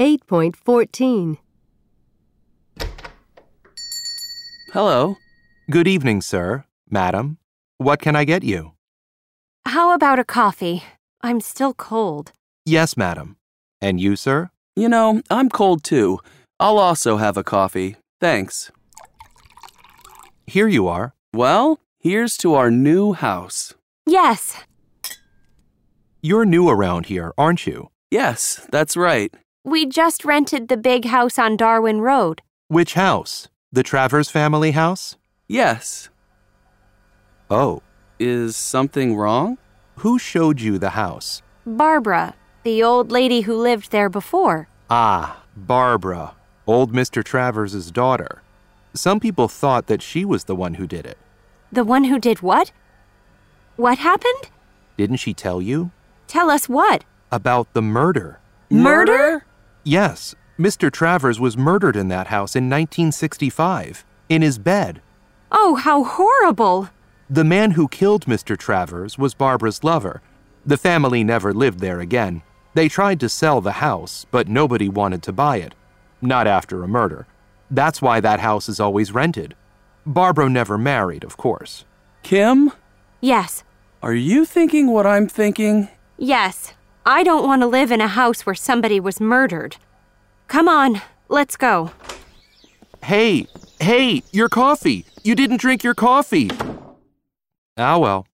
8.14. Hello. Good evening, sir, madam. What can I get you? How about a coffee? I'm still cold. Yes, madam. And you, sir? I'm cold too. I'll also have a coffee. Thanks. Here you are. Well, here's to our new house. Yes. You're new around here, aren't you? Yes, that's right. We just rented the big house on Darwin Road. Which house? The Travers family house? Yes. Oh, Is something wrong? who showed you the house? Barbara, the old lady who lived there before. Ah, Barbara, old Mr. Travers' daughter. Some people thought that she was the one who did it. The one who did what? What happened? Didn't she tell you? Tell us what? About the murder. Murder? Yes, Mr. Travers was murdered in that house in 1965, in his bed. Oh, how horrible! The man who killed Mr. Travers was Barbara's lover. The family never lived there again. They tried to sell the house, but nobody wanted to buy it. Not after a murder. That's why that house is always rented. Barbara never married, of course. Kim, Yes. are you thinking what I'm thinking? Yes. I don't want to live in a house where somebody was murdered. Come on, let's go. Hey, your coffee! You didn't drink your coffee! Ah well.